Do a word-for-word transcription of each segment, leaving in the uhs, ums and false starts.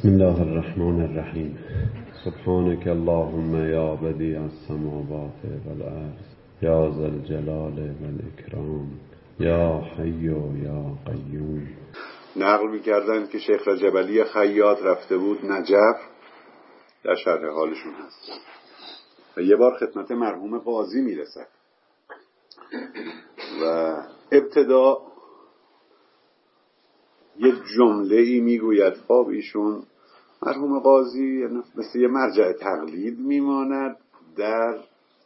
بسم الله الرحمن الرحیم. سبحانك اللهم یا بدیع السماوات والارض یا ذا الجلال والاکرام یا حی یا قیوم. نقل می‌کردن که شیخ رجب علی خیاط رفته بود نجف، در شرح حالشون هست، و یه بار خدمت مرحوم قاضی میرسد و ابتدا یه جمله ای میگوید. خب ایشون مرحوم قاضی مثل یه مرجع تقلید میماند در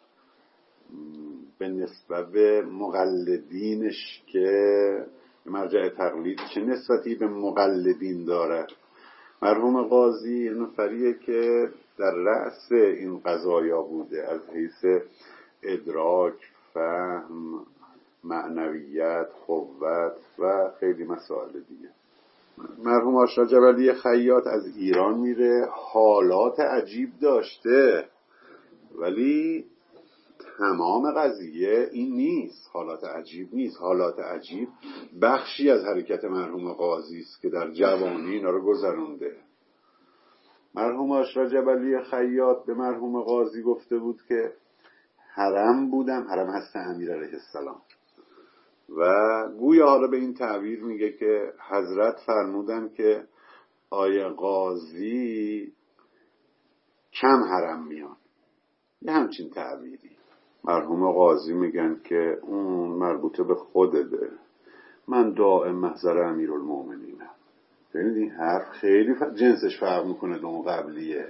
به نسبت مقلدینش، که مرجع تقلید چه نسبتی به مقلدین داره. مرحوم قاضی نفریه که در رأس این قضایا بوده، از حیث ادراک، فهم، معنویت، قوت و خیلی مسائل دیگه. مرحوم آشرا جبلی خیاط از ایران میره، حالات عجیب داشته، ولی تمام قضیه این نیست، حالات عجیب نیست. حالات عجیب بخشی از حرکت مرحوم قاضی است که در جوانی اینا رو گذرونده. مرحوم آشرا جبلی خیاط به مرحوم قاضی گفته بود که حرم بودم، حرم هست امیر علیه السلام، و گویا حالا به این تعبیر میگه که حضرت فرمودن که آیه قاضی کم حرم میان، یه همچین تعبیری. مرحوم قاضی میگن که اون مربوطه به خودته، من دائم محضر امیرالمومنینم. ببینید این حرف خیلی جنسش فرق میکنه اون قبلیه.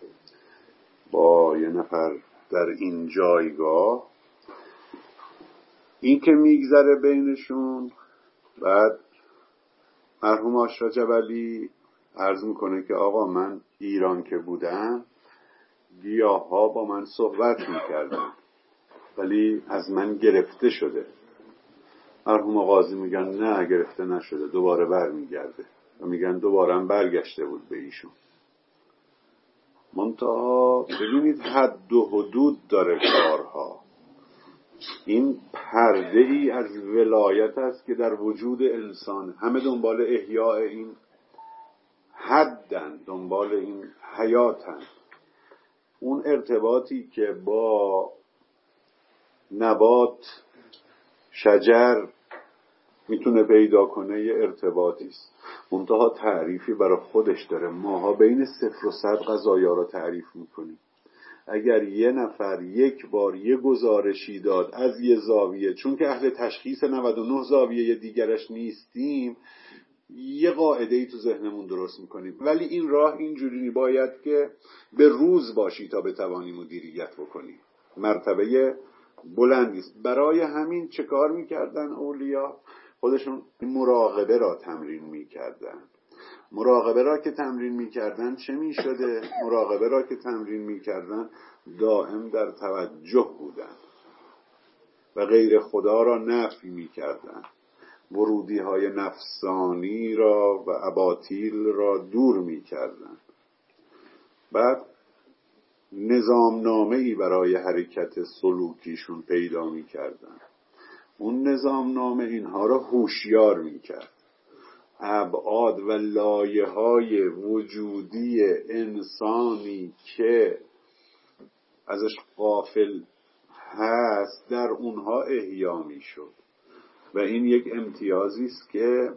با یه نفر در این جایگاه این که میگذره بینشون، بعد مرحوم آشرا جبلی عرض میکنه که آقا من ایران که بودم گیاه ها با من صحبت میکردن ولی از من گرفته شده. مرحوم قاضی میگن نه گرفته نشده، دوباره بر میگرده، و میگن دوباره هم برگشته بود به ایشون. منتها ببینید حد و حدود داره کارها. این پرده ای از ولایت است که در وجود انسان، همه دنبال احیاء این حدن، دنبال این حیاتن. اون ارتباطی که با نبات، شجر میتونه پیدا کنه یه ارتباطی است، منتها تعریفی برای خودش داره. ماها بین صفر و صد قضایا رو تعریف میکنیم. اگر یه نفر یک بار یه گزارشی داد از یه زاویه، چون که اهل تشخیص نود و نه زاویه دیگرش نیستیم، یه قاعده ای تو ذهنمون درست میکنیم، ولی این راه اینجوری باید که به روز باشی تا بتوانی مدیریت بکنی. مرتبه بلندی است. برای همین چه کار میکردن اولیا؟ خودشون مراقبه را تمرین میکردن. مراقبه را که تمرین میکردن چه میشده؟ مراقبه را که تمرین میکردن دائم در توجه بودن و غیر خدا را نفی میکردن، ورودی های نفسانی را و اباطیل را دور میکردن. بعد نظامنامه‌ای برای حرکت سلوکیشون پیدا میکردن. اون نظامنامه اینها را هوشیار میکرد. ابعاد و لایه‌های وجودی انسانی که ازش غافل هست در اونها احیا میشد، و این یک امتیازی است که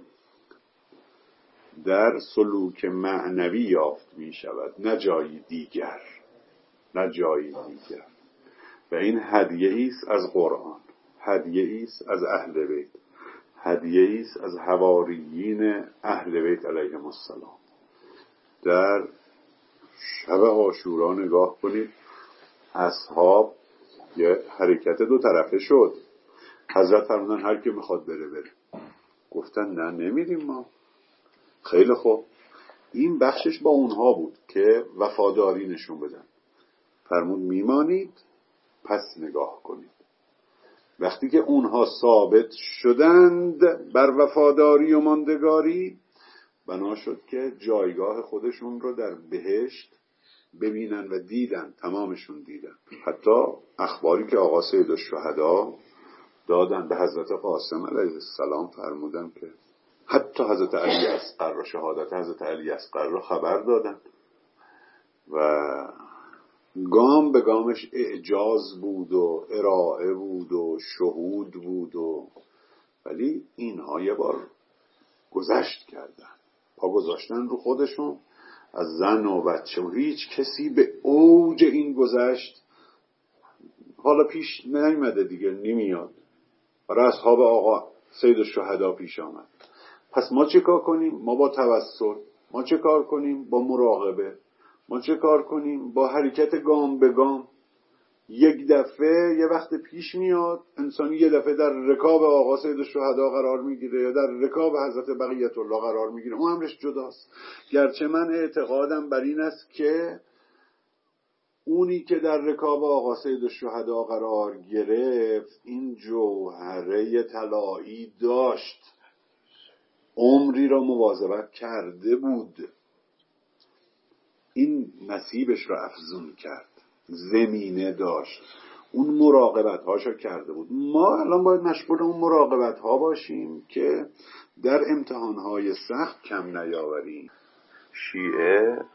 در سلوک معنوی یافت میشود، نه جایی دیگر، نه جایی دیگر. و این هدیه‌ای است از قرآن، هدیه‌ای است از اهل بیت، هدیه‌ای است از حواریین اهل بیت علیهم السلام. در شب عاشورا نگاه کنید، اصحاب یه حرکت دو طرفه شد. حضرت فرمودن هر کی میخواد بره بره. گفتن نه نمیریم ما. خیلی خوب، این بخشش با اونها بود که وفاداری نشون بدن. فرمود میمانید، پس نگاه کنید. وقتی که اونها ثابت شدند بر وفاداری و ماندگاری، بنا شد که جایگاه خودشون رو در بهشت ببینن و دیدن. تمامشون دیدن. حتی اخباری که آقا سید الشهدا دادن به حضرت قاسم علیه السلام، فرمودن که حتی حضرت علی اصغر را، شهادت حضرت علی اصغر را خبر دادن و گام به گامش اعجاز بود و ارائه بود و شهود بود و ولی اینها یه بار گذشت کردن، پا گذاشتن رو خودشون، از زن و بچه و هیچ کسی به اوج این گذشت حالا پیش نمیده دیگه، نمیاد. برای اصحاب آقا سید الشهدا پیش آمد. پس ما چه کار کنیم؟ ما با توسل، ما چه کار کنیم؟ با مراقبه، ما چه کار کنیم؟ با حرکت گام به گام. یک دفعه یه وقت پیش میاد انسانی یه دفعه در رکاب آقا سید الشهدا قرار میگیره یا در رکاب حضرت بقیت الله قرار میگیره، اون امرش جداست. گرچه من اعتقادم بر این است که اونی که در رکاب آقا سید الشهدا قرار گرفت این جوهره طلایی داشت، عمری را مواظبت کرده بود، این نصیبش را افزون کرد، زمینه داشت، اون مراقبت هاشو کرده بود. ما الان باید مشغول اون مراقبت ها باشیم که در امتحان های سخت کم نیاوریم. شیعه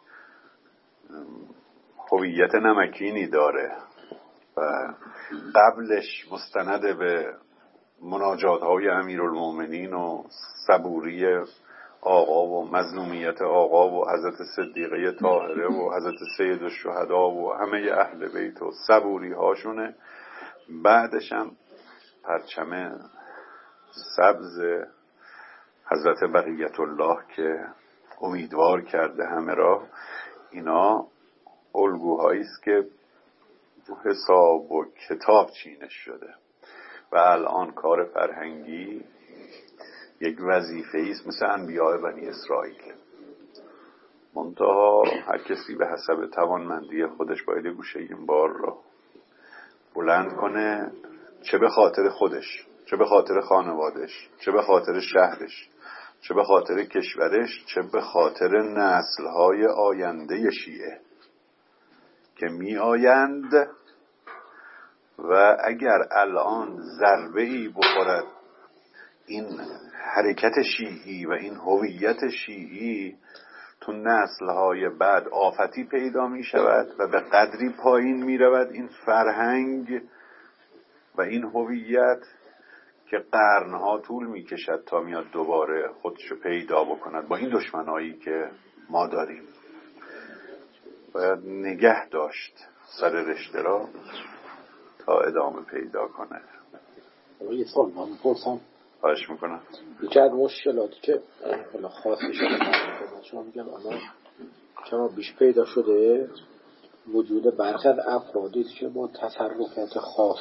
هویت نمکینی داره و قبلش مستند به مناجات های امیرالمومنین و صبوری آقا و مظلومیت آقا و حضرت صدیقه طاهره و حضرت سید الشهدا و همه اهل بیت و صبوری هاشونه. بعدش هم پرچم سبز حضرت بقیت الله که امیدوار کرده همه را. اینا الگوهایی است که حساب و کتاب چینش شده و الان کار فرهنگی یک وظیفه است مثل انبیاء بنی اسرائیل. منتها هر کسی به حسب توانمندی خودش باید گوشه این بار را بلند کنه، چه به خاطر خودش، چه به خاطر خانوادش، چه به خاطر شهرش، چه به خاطر کشورش، چه به خاطر نسل‌های آینده شیعه که می آیند. و اگر الان ضربه‌ای بخورد این حرکت شیعی و این هویت شیعی تو نسل‌های بعد آفتی پیدا می شود و به قدری پایین می رود این فرهنگ و این هویت که قرنها طول می کشد تا میاد دوباره خودشو پیدا بکند با این دشمنایی که ما داریم. باید نگه داشت سر رشته را تا ادامه پیدا کنه. یه سوال من پرسم. خواهش میکنم. یکی از مشکلاتی که حالا خاصی شده شما میگم اما کما بیش پیدا شده وجود برخی از افرادی که با تصرفات خاص،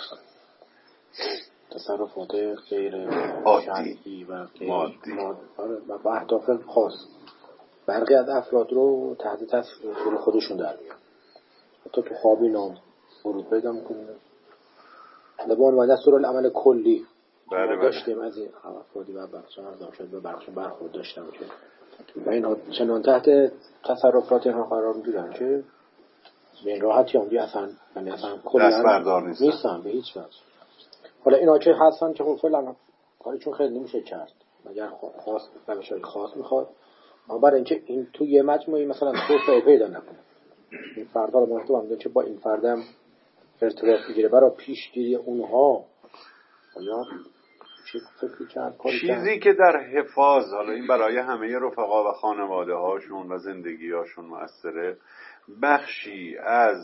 تصرفات غیر شرعی و غیر مادی و با اهداف خاص برخی از افراد رو تحت تاثیر خودشون در میان، حتی تو خواب اینا ورود پیدا میکنه. لبان و دستورالعمل کلی بله بله. داشتیم از این افرادی و بخشان ارزام شد و بخشان برخورد داشتم که و اینها چنان تحت تصرفات اینها قرار میگیرن که به این راحتی هم اصلا یعنی اصلا کلا نیستن به هیچ وجه. حالا اینا که هستن که خب فعلا کارشون خیلی نمیشه کرد مگر خاص روش‌های خاص میخواد، اما برای اینکه این تو یه مجموعه مثلا توسعه پیدا نکنه این فردا رو محتوام میگه که با این فردم ارتباط بگیره برای پیشگیری اونها یا چی فکر کرد چیزی که در حفاظ، حالا این برای همه رفقا و خانواده هاشون و زندگی هاشون مؤثره، بخشی از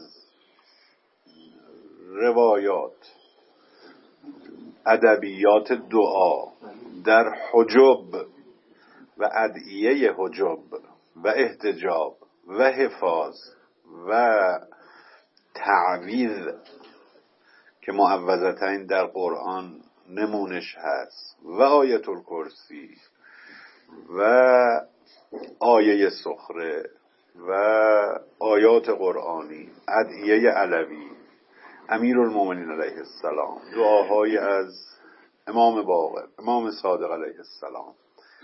روایات ادبیات دعا در حجب و ادعیه حجب و احتجاب و حفاظ و تعویذ که معوذتین در قرآن نمونش هست و آیت الکرسی و آیه سخره و آیات قرآنی، ادعیه علوی، امیرالمومنین علیه السلام، دعاهای از امام باقر، امام صادق علیه السلام،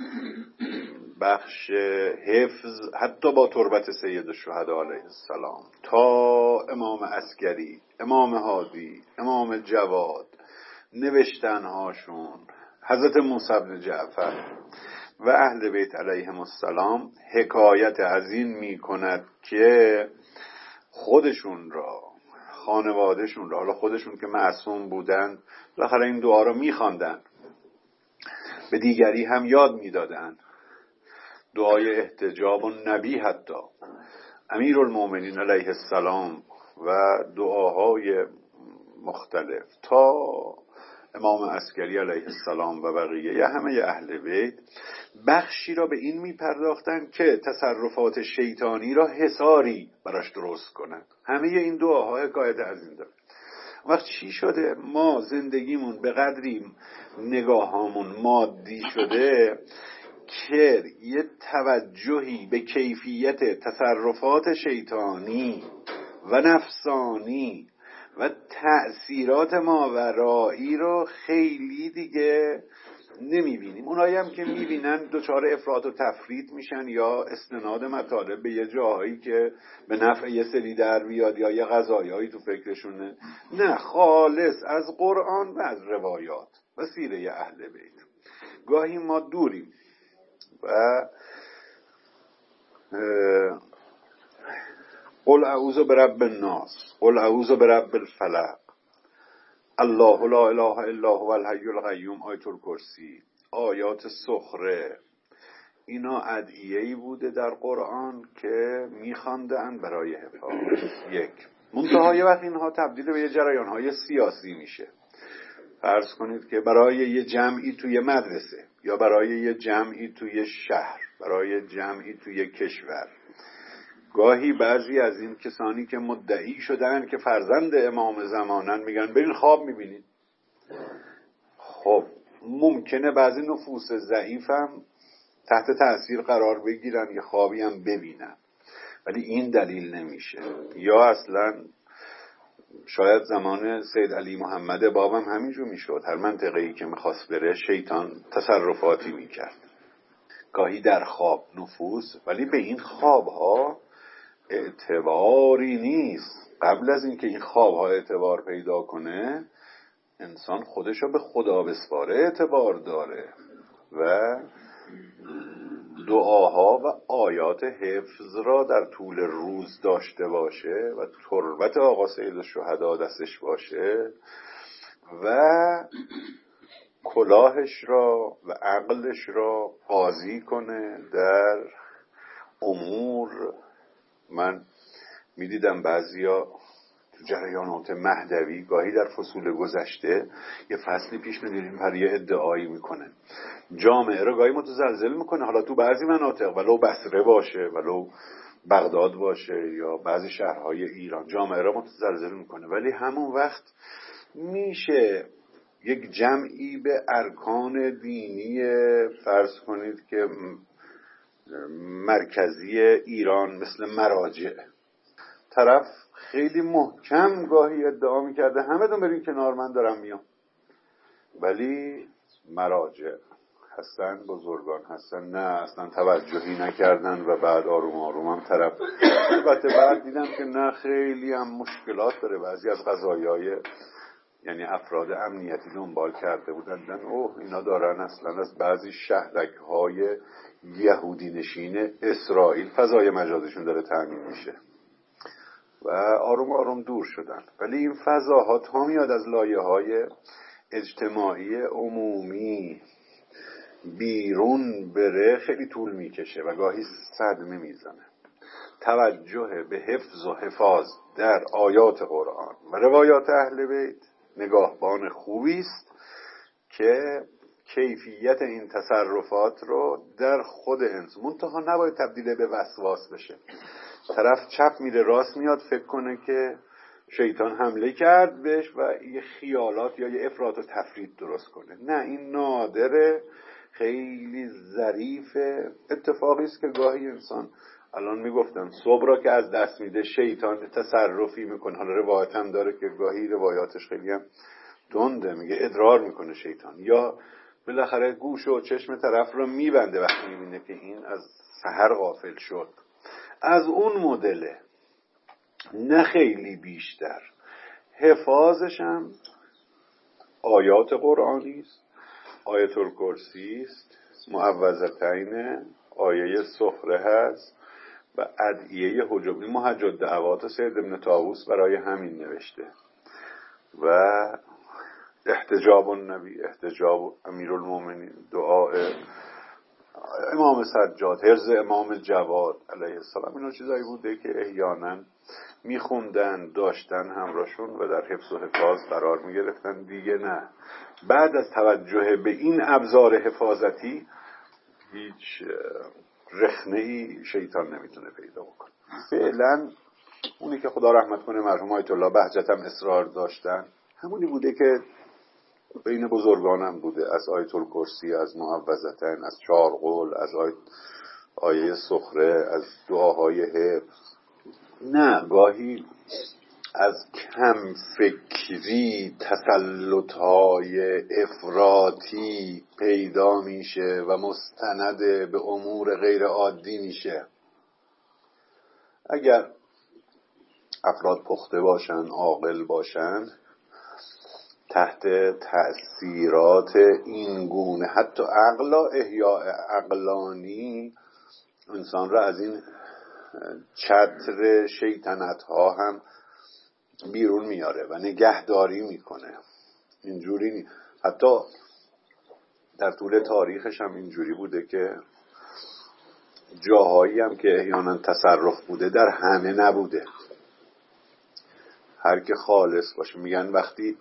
بخش حفظ حتی با تربت سید الشهدا علیه السلام تا امام عسکری، امام هادی، امام جواد، نوشتنهاشون، حضرت موسی بن جعفر، و اهل بیت علیهم السلام حکایت از این می کند که خودشون را، خانوادهشون را، حالا خودشون که معصوم بودن بالاخره این دعا را می خواندن، به دیگری هم یاد می دادن. دعای احتجاب و نبی حتی امیرالمومنین علیه السلام و دعاهای مختلف تا امام عسکری علیه السلام و بقیه یا همه اهل بیت بخشی را به این می پرداختن که تصرفات شیطانی را حصاری براش درست کنند. همه این دعاها حکایت از این داره. وقت چی شده؟ ما زندگیمون به قدری نگاهامون مادی شده که یه توجهی به کیفیت تصرفات شیطانی و نفسانی و تأثیرات ماورایی رو خیلی دیگه نمیبینیم. اونایی هم که میبینن دچار افراط و تفرید میشن یا استناد مطالب به یه جاهایی که به نفع یه سری در بیاد یا یه قضایایی تو فکرشونه. نه، خالص از قرآن و از روایات و سیره اهل بیت. گاهی ما دوریم و قل اعوذ برب الناس، قل اعوذ برب الفلق، الله لا اله الا هو الحی القیوم، آیت الکرسی، آیات سخره، اینا ادعیه‌ای بوده در قرآن که میخواندن برای حفاظ. یک منتهای وقت اینها تبدیل به یه جریانهای سیاسی میشه. فرض کنید که برای یه جمعی توی مدرسه یا برای یه جمعی توی شهر، برای جمعی توی کشور، گاهی بعضی از این کسانی که مدعی شدن که فرزند امام زمانن میگن برین خواب میبینید. خب ممکنه بعضی نفوس ضعیفم تحت تأثیر قرار بگیرن یه خوابی هم ببینن، ولی این دلیل نمیشه. یا اصلا شاید زمان سید علی محمد بابم همینجور میشد، هر منطقه‌ای که میخواست بره شیطان تصرفاتی میکرد، گاهی در خواب نفوس، ولی به این خوابها اعتباری نیست. قبل از اینکه این خوابها اعتبار پیدا کنه انسان خودشو به خدا بسپاره اعتبار داره و دعاها و آیات حفظ را در طول روز داشته باشه و تربت آقا سید الشهدا دستش باشه و کلاهش را و عقلش را قاضی کنه در امور. من میدیدم بعضیا تو جریانات مهدوی گاهی در فصول گذشته یه فصلی پیش می‌گیریم هر یه ادعایی میکنه جامعه رو گاهی متزلزل میکنه، حالا تو بعضی مناطق ولو بصره باشه ولو بغداد باشه یا بعضی شهرهای ایران جامعه رو متزلزل میکنه، ولی همون وقت میشه یک جمعی به ارکان دینی فرض کنید که مرکزی ایران مثل مراجع، طرف خیلی محکم گاهی ادعا میکرده همه دون برین کنار من دارم میام، ولی مراجع هستن، بزرگان هستن، نه اصلا توجهی نکردن و بعد آروم آروم هم طرف البته بعد دیدم که نه خیلی هم مشکلات داره. بعضی از قضایای یعنی افراد امنیتی دنبال کرده بودن دیدن اوه اینا دارن اصلا از بعضی شهرک‌های یهودی نشین اسرائیل فضای مجازشون داره تامین میشه و آروم آروم دور شدن. ولی این فضاها تا میاد از لایه‌های اجتماعی عمومی بیرون بره خیلی طول میکشه و گاهی صدمه میزنه. توجه به حفظ و حفاظ در آیات قرآن و روایات اهل بیت نگاهبان خوبی است که کیفیت این تصرفات رو در خود انسان منتها نباید تبدیل به وسواس بشه. طرف چپ میره راست میاد فکر کنه که شیطان حمله کرد بهش و یه خیالات یا یه افراط و تفرید درست کنه. نه، این نادره، خیلی ظریفه. اتفاقی است که گاهی انسان الان میگفتن صبح را که از دست میده شیطان تصرفی میکنه. حالا روایت هم داره که گاهی روایاتش خیلی هم دنده، میگه ادرار میکنه شیطان، یا بالاخره گوش و چشم طرف رو میبنده وقتی میبینه که این از سحر غافل شد. از اون مدله، نه خیلی بیشتر. حفاظش هم آیات قرآنی است، آیت الکرسی است، معوذتین آیه سخره هست و ادعیه حجب. این محجد دعوات سید ابن طاووس برای همین نوشته و احتجاب النبی، احتجاب امیرالمومنین، دعای امام سجاد، حرز امام جواد علیه السلام، اینا چیزایی بوده که احیانا میخوندن، داشتن همراهشون و در حفظ و حفاظ قرار میگرفتن. دیگه نه، بعد از توجه به این ابزار حفاظتی هیچ رخنه‌ای شیطان نمیتونه پیدا بکنه. فعلا اونی که خدا رحمت کنه مرحوم آیت الله بهجت هم اصرار داشتن همونی بوده که بین بزرگانم بوده، از آیت الکرسی، از معوذتین، از چهار قول، از آیت آیه سخره، از دعاهای حفظ. نه، گاهی از کم فکری تسلطهای افراطی پیدا میشه و مستند به امور غیر عادی میشه. اگر افراد پخته باشن، عاقل باشن، تحت تأثیرات این گونه حتی عقلا احیاء عقلانی انسان را از این چتر شیطنت ها هم بیرون میاره و نگهداری میکنه. اینجوری نی... حتی در طول تاریخش هم اینجوری بوده که جاهایی هم که احیانا تصرف بوده در همه نبوده. هر که خالص باشه، میگن وقتی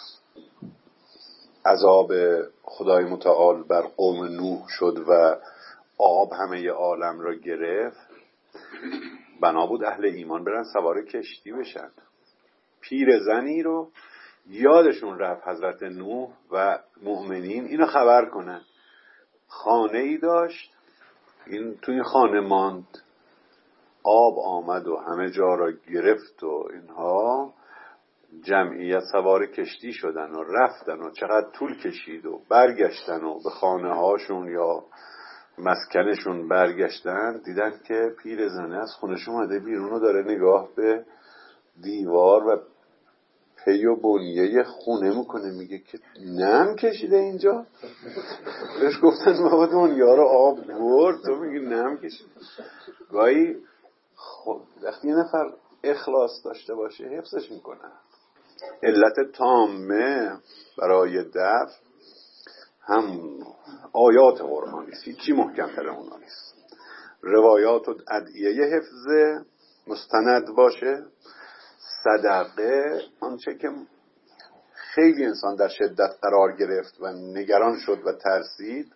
عذاب خدای متعال بر قوم نوح شد و آب همه عالم را گرفت، بنا بود اهل ایمان برن سوار کشتی بشن. پیرزنی رو یادشون رفت حضرت نوح و مؤمنین اینو خبر کنن. خانه ای داشت، این توی خانه ماند، آب آمد و همه جا را گرفت و اینها. جمعیت سوار کشتی شدن و رفتن و چقدر طول کشید و برگشتن و به خانه هاشون یا مسکنشون برگشتن، دیدن که پیرزنه از خونش اومده بیرون و داره نگاه به دیوار و پی و بنیه خونه میکنه. میگه که نم کشیده اینجا؟ بهش گفتن بابا دنیا رو آب برد، تو میگی نم کشیده. گاهی خب وقتی یه نفر اخلاص داشته باشه حفظش میکنه. علت تامه برای دفع هم آیات قرآنی است، هیچی محکم تر اونا نیست. روایات و ادعیه حفظ مستند باشه. صدقه، آنچه که خیلی انسان در شدت قرار گرفت و نگران شد و ترسید،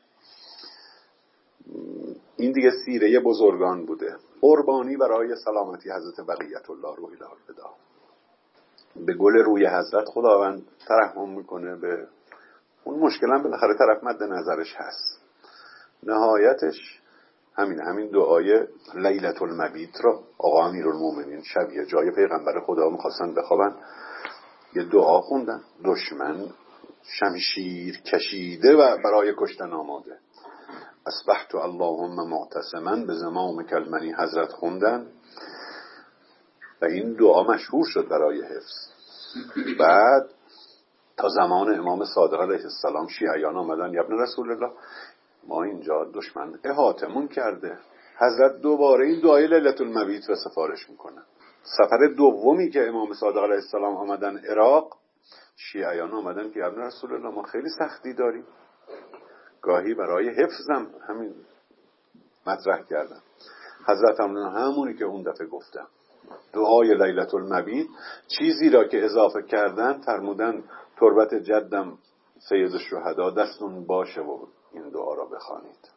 این دیگه سیره بزرگان بوده. قربانی برای سلامتی حضرت بقیت الله روح الهی، به گل روی حضرت خداوند ترحم میکنه. به اون مشکل هم بالاخره طرف مد نظرش هست. نهایتش همین همین دعای لیلة المبیت را آقا امیرالمومنین شبیه جای پیغمبر خدا میخواستن بخوابن، یه دعا خوندن. دشمن شمشیر کشیده و برای کشتن آماده. اصبحت اللهم معتصما به زمام کلمنی حضرت خوندن و این دعا مشهور شد برای حفظ. بعد تا زمان امام صادق علیه السلام شیعیان آمدن، یا ابن رسول الله ما اینجا دشمن احاطمون کرده. حضرت دوباره این دعای لیلة المبیت را سفارش میکنن. سفر دومی که امام صادق علیه السلام آمدن عراق، شیعیان آمدن که ابن رسول الله ما خیلی سختی داریم. گاهی برای حفظم همین مطرح کردن. حضرت هم همونی که اون دفعه گفتم، دعای لیلة المبیت، چیزی را که اضافه کردن فرمودن تربت جدم سید الشهدا دستون باشه و این دعا را بخوانید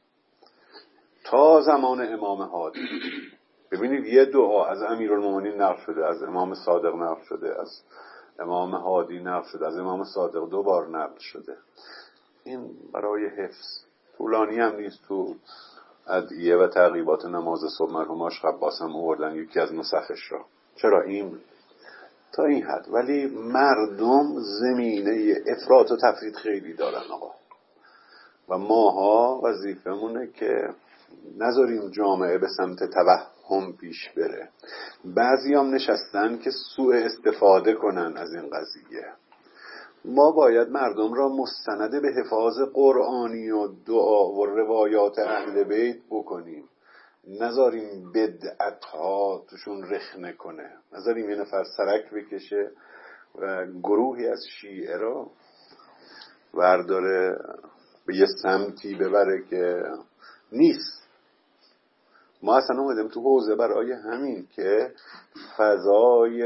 تا زمان امام هادی. ببینید یه دعا از امیرالمومنین نقل شده، از امام صادق نقل شده، از امام هادی نقل شده، از امام صادق دو بار نقل شده. این برای حفظ طولانی هم نیست. تو ادعیه و تعقیبات نماز صبح مرحوم آش قباس هم آوردن یکی از نسخش را. چرا این تا این حد؟ ولی مردم زمینه افراط و تفرید خیلی دارن آقا، و ماها وظیفمونه که نذاریم جامعه به سمت توهم پیش بره. بعضی هم نشستن که سوء استفاده کنن از این قضیه. ما باید مردم را مستند به حفاظ قرآنی و دعا و روایات اهل بیت بکنیم، نذاریم بدعت ها توشون رخنه کنه، نذاریم یه نفر سرک بکشه و گروهی از شیعه را ورداره به یه سمتی ببره که نیست. ما اصلا اومدیم تو حوزه برای همین که فضای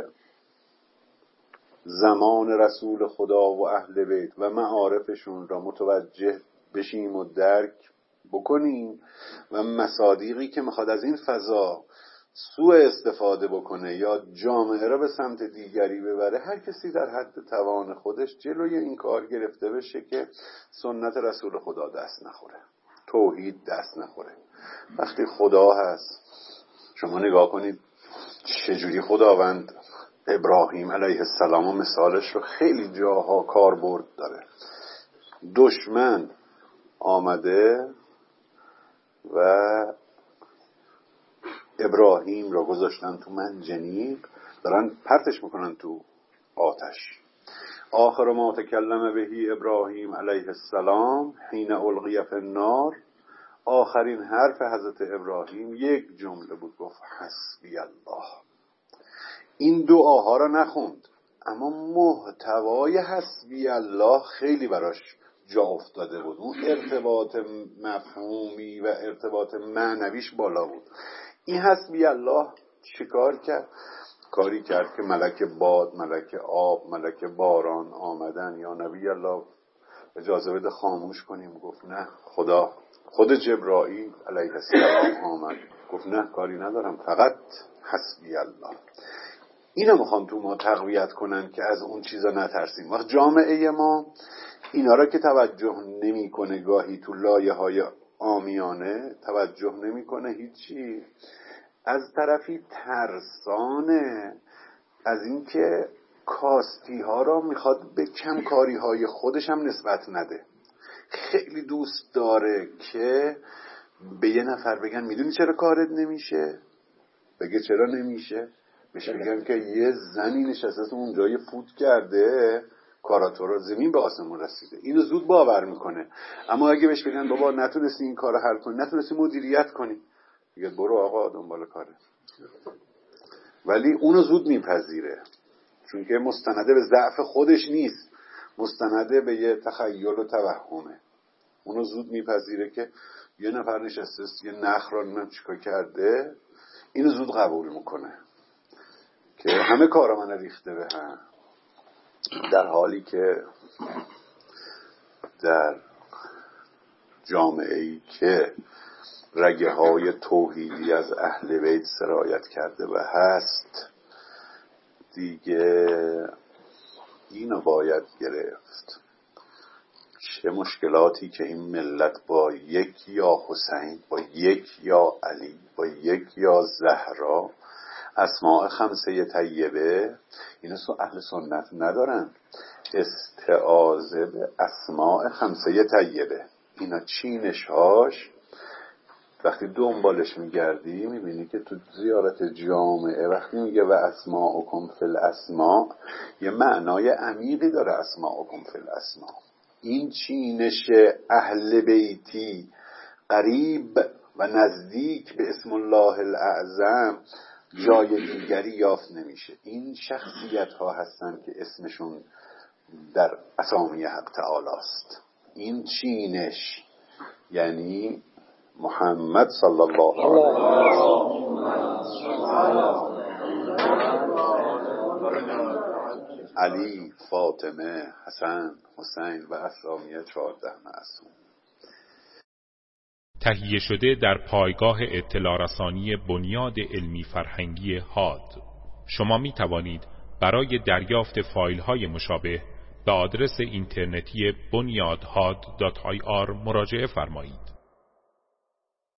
زمان رسول خدا و اهل بیت و معارفشون را متوجه بشیم و درک بکنیم و مصادیقی که میخواد از این فضا سوء استفاده بکنه یا جامعه را به سمت دیگری ببره، هر کسی در حد توان خودش جلوی این کار گرفته بشه که سنت رسول خدا دست نخوره، توحید دست نخوره. وقتی خدا هست، شما نگاه کنید چجوری خداوند ابراهیم علیه السلام و مثالش رو خیلی جاها کاربرد داره. دشمن آمده و ابراهیم را گذاشتن تو منجنیق، دارن پرتش میکنن تو آتش. آخر ما تکلم بهی ابراهیم علیه السلام حین القی فی النار، آخرین حرف حضرت ابراهیم یک جمله بود، گفت حسبی الله. این دعاها را نخوند، اما محتوای حسبی الله خیلی براش جا افتاده بود. اون ارتباط مفهومی و ارتباط معنویش بالا بود. این حسبی الله چیکار کرد؟ کاری کرد که ملک باد، ملک آب، ملک باران آمدن، یا نبی الله اجازه بده خاموش کنیم. گفت نه، خدا خود جبرائیل علیه السلام آمد، گفت نه کاری ندارم، فقط حسبی الله. اینا میخوان تو ما تقویت کنن که از اون چیزا نترسیم. وقت جامعه ما اینا را که توجه نمیکنه، گاهی تو لایه های عامیانه توجه نمیکنه، هیچی، از طرفی ترسانه از اینکه کاستی ها را میخواد به کمکاری های خودش هم نسبت نده. خیلی دوست داره که به یه نفر بگن میدونی چرا کارت نمیشه؟ بگه چرا نمیشه؟ بهش بگن که یه زنی نشسته اونجا یه فوت کرده، کاراتو رو زمین به آسمون رسیده. اینو زود باور میکنه. اما اگه بهش بگن بابا نتونستی این کارو حل کنی، نتونستی مدیریت کنی، میگه برو آقا دنبال کاره. ولی اونو زود میپذیره، چون که مستنده به ضعف خودش نیست، مستنده به یه تخیل و توهمه. اونو زود میپذیره که یه نفر نشسته یه نخ را نمیم چیکار کرده، اینو زود قبول میکنه که همه کارا من ریخته به هم. در حالی که در جامعه‌ای که رگه های توحیدی از اهل بیت سرایت کرده و هست، دیگه اینو باید گرفت. چه مشکلاتی که این ملت با یک یا حسین، با یک یا علی، با یک یا زهرا، اسماء خمسه طیبه، اینا اهل سنت ندارن. استعاذه به اسماء خمسه طیبه، اینا چینشاش وقتی دنبالش میگردی میبینی که تو زیارت جامعه وقتی میگه و اسماءکم فی الاسماء، یه معنای عمیقی داره اسماءکم فی الاسماء. این چینش اهل بیتی قریب و نزدیک به اسم الله الاعظم جای دیگری یافت نمیشه. این شخصیت ها هستن که اسمشون در اسامی حق تعالی است. این چینش یعنی محمد صلی الله علیه و علی، فاطمه، حسن، حسین و اسامی چهارده معصوم. تهیه شده در پایگاه اطلاع رسانی بنیاد علمی فرهنگی هاد. شما می توانید برای دریافت فایل های مشابه به آدرس اینترنتی بنیاد هاد دات آی آر مراجعه فرمایید.